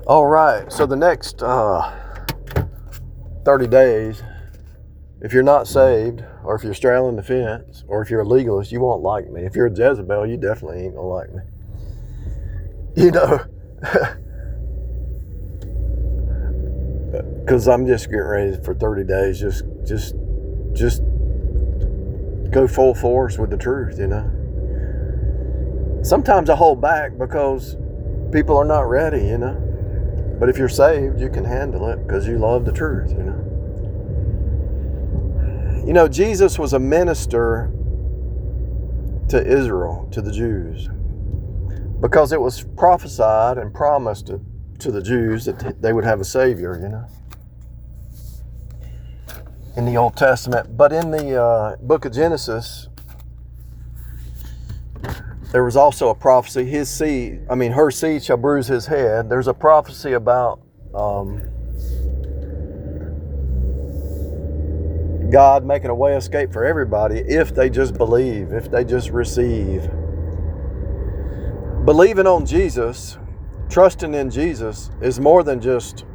All right, so the next 30 days, if you're not saved, or if you're straddling the fence, or if you're a legalist, you won't like me. If you're a Jezebel, you definitely ain't gonna like me. You know, because I'm just getting ready for 30 days. Just go full force with the truth, you know. Sometimes I hold back because people are not ready, you know. But if you're saved, you can handle it because you love the truth, you know. You know, Jesus was a minister to Israel, to the Jews, because it was prophesied and promised to the Jews that they would have a Savior, you know, in the Old Testament. But in the book of Genesis, there was also a prophecy, her seed shall bruise his head. There's a prophecy about God making a way of escape for everybody if they just believe, if they just receive. Believing on Jesus, trusting in Jesus, is more than just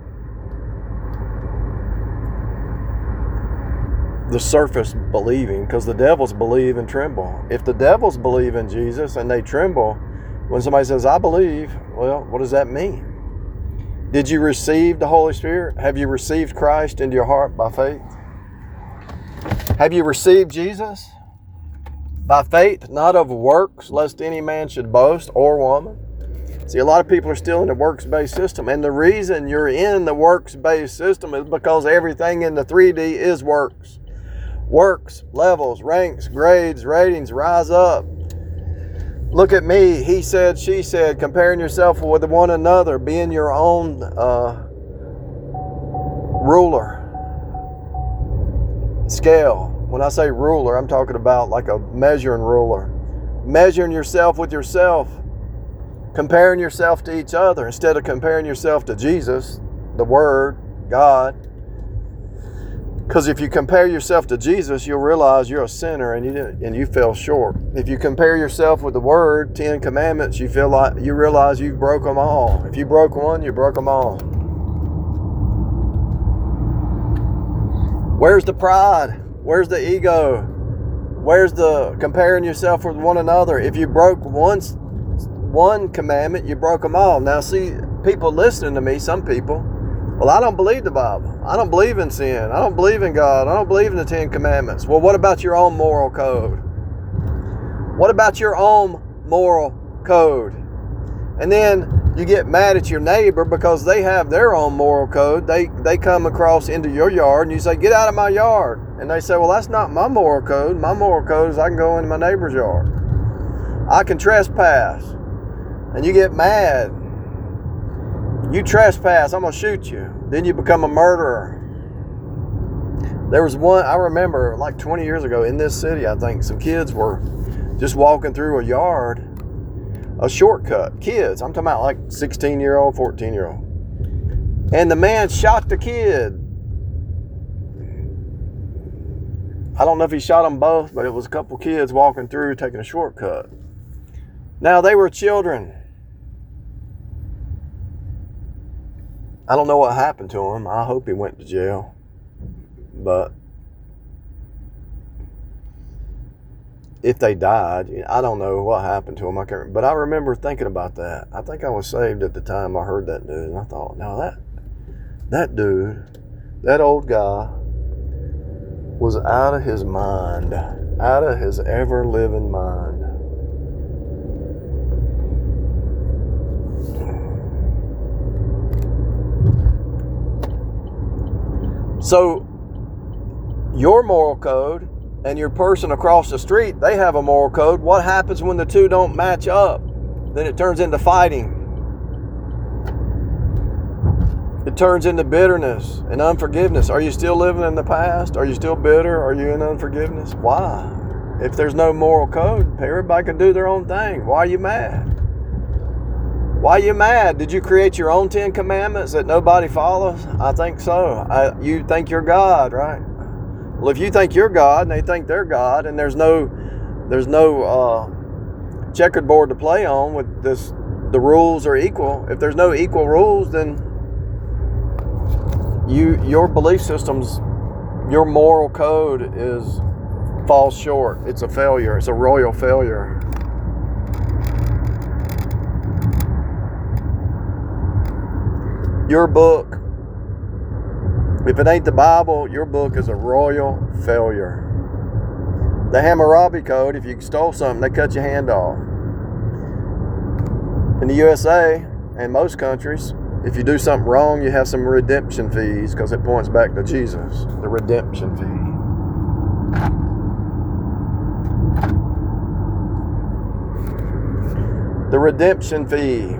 the surface believing, because the devils believe and tremble. If the devils believe in Jesus and they tremble when somebody says, I believe, well, what does that mean? Did you receive the Holy Spirit? Have you received Christ into your heart by faith? Have you received Jesus? By faith, not of works, lest any man should boast, or woman. See, a lot of people are still in the works-based system, and the reason you're in the works-based system is because everything in the 3D is works. Works, levels, ranks, grades, ratings, rise up. Look at me, he said, she said, comparing yourself with one another, being your own ruler. Scale. When I say ruler, I'm talking about like a measuring ruler. Measuring yourself with yourself. Comparing yourself to each other instead of comparing yourself to Jesus, the Word, God. Because if you compare yourself to Jesus, you'll realize you're a sinner and you fell short. If you compare yourself with the Word, 10 Commandments, you realize you broke them all. If you broke one, you broke them all. Where's the pride? Where's the ego? Where's the comparing yourself with one another? If you broke one commandment, you broke them all. Now see, people listening to me, some people, well, I don't believe the Bible. I don't believe in sin. I don't believe in God. I don't believe in the 10 Commandments. Well, what about your own moral code? What about your own moral code? And then you get mad at your neighbor because they have their own moral code. They come across into your yard and you say, get out of my yard. And they say, well, that's not my moral code. My moral code is I can go into my neighbor's yard. I can trespass. And you get mad. You trespass, I'm going to shoot you. Then you become a murderer. There was one, I remember like 20 years ago in this city, I think, some kids were just walking through a yard, a shortcut. Kids, I'm talking about like 16-year-old, 14-year-old. And the man shot the kid. I don't know if he shot them both, but it was a couple kids walking through taking a shortcut. Now, they were children. I don't know what happened to him. I hope he went to jail. But if they died, I don't know what happened to him. I can't. But I remember thinking about that. I think I was saved at the time I heard that news. And I thought, now that dude, that old guy, was out of his mind. Out of his ever-living mind. So, your moral code and your person across the street, they have a moral code. What happens when the two don't match up? Then it turns into fighting. It turns into bitterness and unforgiveness. Are you still living in the past? Are you still bitter? Are you in unforgiveness? Why? If there's no moral code, everybody can do their own thing. Why are you mad? Why are you mad? Did you create your own 10 Commandments that nobody follows? I think so. You think you're God, right? Well, if you think you're God and they think they're God, and there's no checkered board to play on with this the rules are equal. If there's no equal rules, then your belief systems, your moral code falls short. It's a failure. It's a royal failure. Your book, if it ain't the Bible, your book is a royal failure. The Hammurabi Code, if you stole something, they cut your hand off. In the USA and most countries, if you do something wrong, you have some redemption fees because it points back to Jesus, the redemption fee. The redemption fee.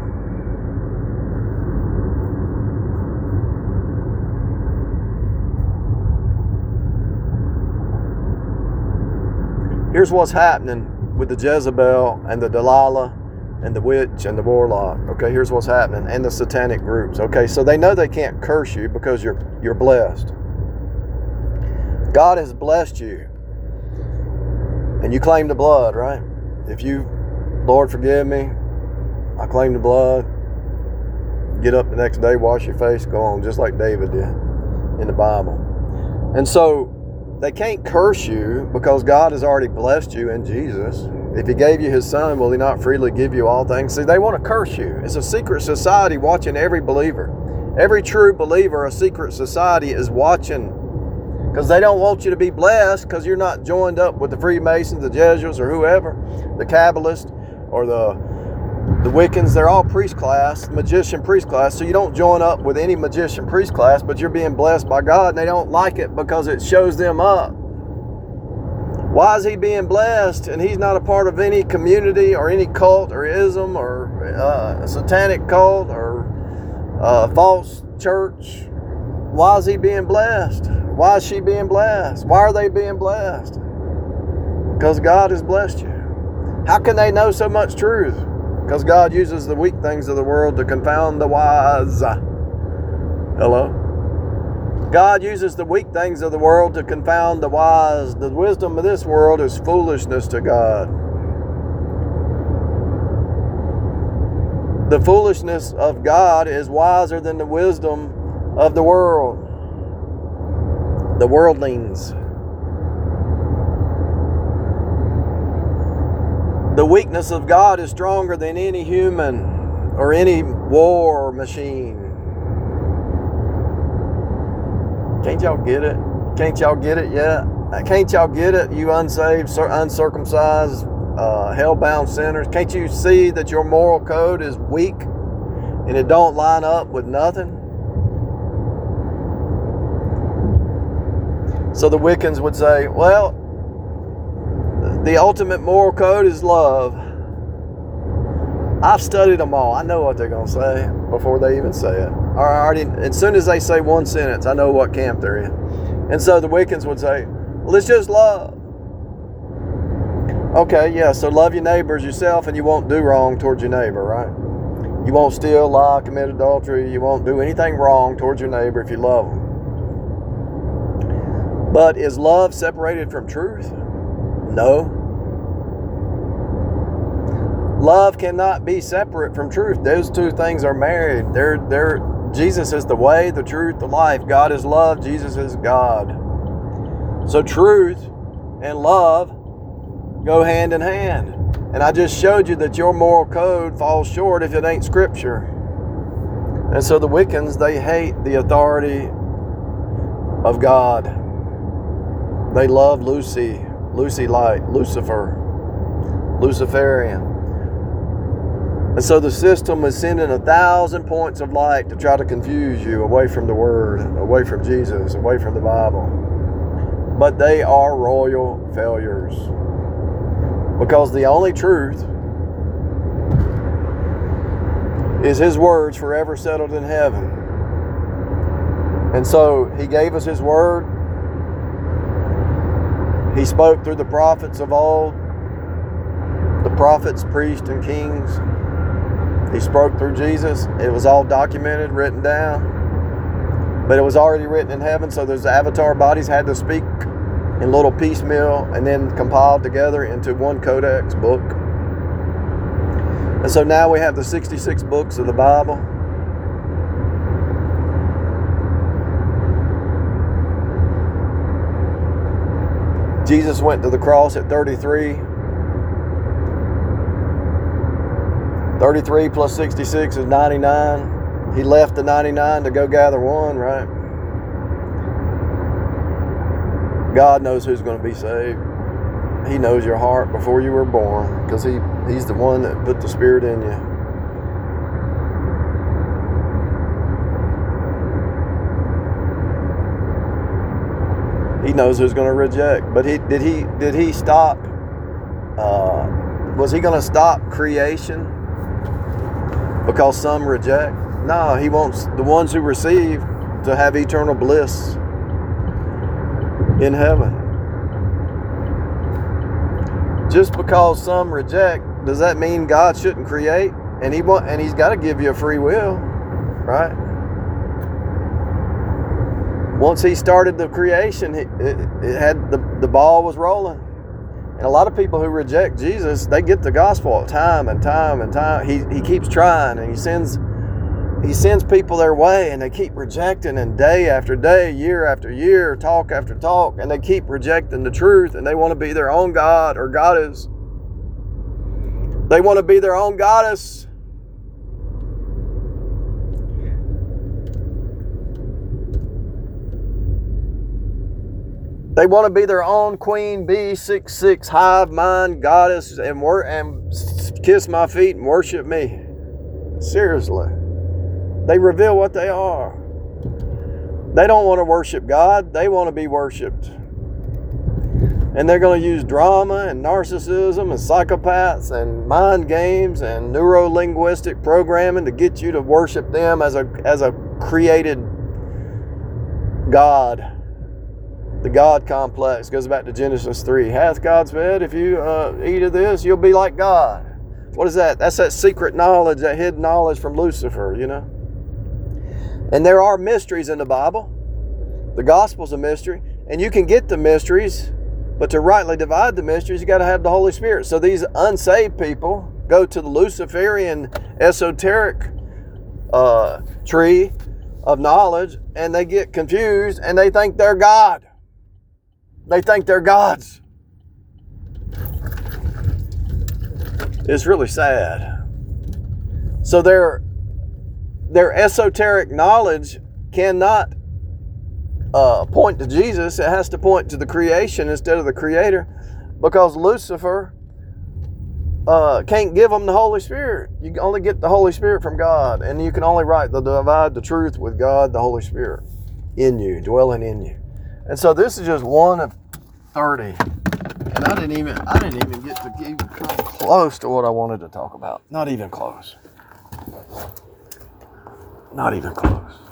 Here's what's happening with the Jezebel and the Delilah and the witch and the warlock. Okay, here's what's happening. And the satanic groups. Okay, so they know they can't curse you because you're blessed. God has blessed you. And you claim the blood, right? If you, Lord, forgive me, I claim the blood. Get up the next day, wash your face, go on, just like David did in the Bible. And so they can't curse you because God has already blessed you in Jesus. If He gave you His Son, will He not freely give you all things? See, they want to curse you. It's a secret society watching every believer. Every true believer, a secret society is watching because they don't want you to be blessed because you're not joined up with the Freemasons, the Jesuits, or whoever, the Kabbalists, or the Wiccans. They're all priest class, magician priest class, so you don't join up with any magician priest class, but you're being blessed by God, and they don't like it because it shows them up. Why is he being blessed and he's not a part of any community or any cult or ism or a satanic cult or false church? Why is he being blessed? Why is she being blessed? Why are they being blessed? Because God has blessed you. How can they know so much truth? Because God uses the weak things of the world to confound the wise. Hello? God uses the weak things of the world to confound the wise. The wisdom of this world is foolishness to God. The foolishness of God is wiser than the wisdom of the world. The worldlings. The weakness of God is stronger than any human or any war machine. Can't y'all get it? Can't y'all get it yet? Can't y'all get it, you unsaved, uncircumcised, hell-bound sinners? Can't you see that your moral code is weak and it don't line up with nothing? So the Wiccans would say, well, the ultimate moral code is love. I've studied them all. I know what they're going to say before they even say it. As soon as they say one sentence, I know what camp they're in. And so the Wiccans would say, well, it's just love. Okay, yeah, so love your neighbor as yourself and you won't do wrong towards your neighbor, right? You won't steal, lie, commit adultery. You won't do anything wrong towards your neighbor if you love them. But is love separated from truth? No. Love cannot be separate from truth. Those two things are married. Jesus is the way, the truth, the life. God is love. Jesus is God. So truth and love go hand in hand. And I just showed you that your moral code falls short if it ain't Scripture. And so the Wiccans, they hate the authority of God. They love Lucy Light, Lucifer, Luciferian. And so the system is sending 1,000 points of light to try to confuse you away from the Word, away from Jesus, away from the Bible. But they are royal failures. Because the only truth is His words forever settled in heaven. And so He gave us His Word. He spoke through the prophets of old, the prophets, priests, and kings. He spoke through Jesus. It was all documented, written down. But it was already written in heaven, so those avatar bodies had to speak in little piecemeal and then compiled together into one codex book. And so now we have the 66 books of the Bible. Jesus went to the cross at 33. 33 plus 66 is 99. He left the 99 to go gather one, right? God knows who's going to be saved. He knows your heart before you were born, because He's the one that put the Spirit in you. He knows who's going to reject. But did he stop? Was He going to stop creation because some reject? No, He wants the ones who receive to have eternal bliss in heaven. Just because some reject, does that mean God shouldn't create? And He's got to give you a free will, right? Once He started the creation, it had the ball was rolling. And a lot of people who reject Jesus, they get the gospel time and time and time. He keeps trying, and He sends people their way, and they keep rejecting, and day after day, year after year, talk after talk, and they keep rejecting the truth, and they want to be their own God or goddess. They want to be their own goddess. They want to be their own queen bee, 666 hive mind goddess, and kiss my feet and worship me. Seriously. They reveal what they are. They don't want to worship God. They want to be worshiped. And they're going to use drama and narcissism and psychopaths and mind games and neuro-linguistic programming to get you to worship them as a created God. The God complex goes back to Genesis 3. Hath God said, if you eat of this, you'll be like God. What is that? That's that secret knowledge, that hidden knowledge from Lucifer, you know. And there are mysteries in the Bible. The gospel's a mystery. And you can get the mysteries, but to rightly divide the mysteries, you got to have the Holy Spirit. So these unsaved people go to the Luciferian esoteric tree of knowledge, and they get confused, and they think they're God. They think they're gods. It's really sad. So their esoteric knowledge cannot point to Jesus. It has to point to the creation instead of the Creator, because Lucifer can't give them the Holy Spirit. You can only get the Holy Spirit from God, and you can only divide the truth with God, the Holy Spirit in you, dwelling in you. And so this is just one of 30, and I didn't even get to even come close to what I wanted to talk about. Not even close. Not even close.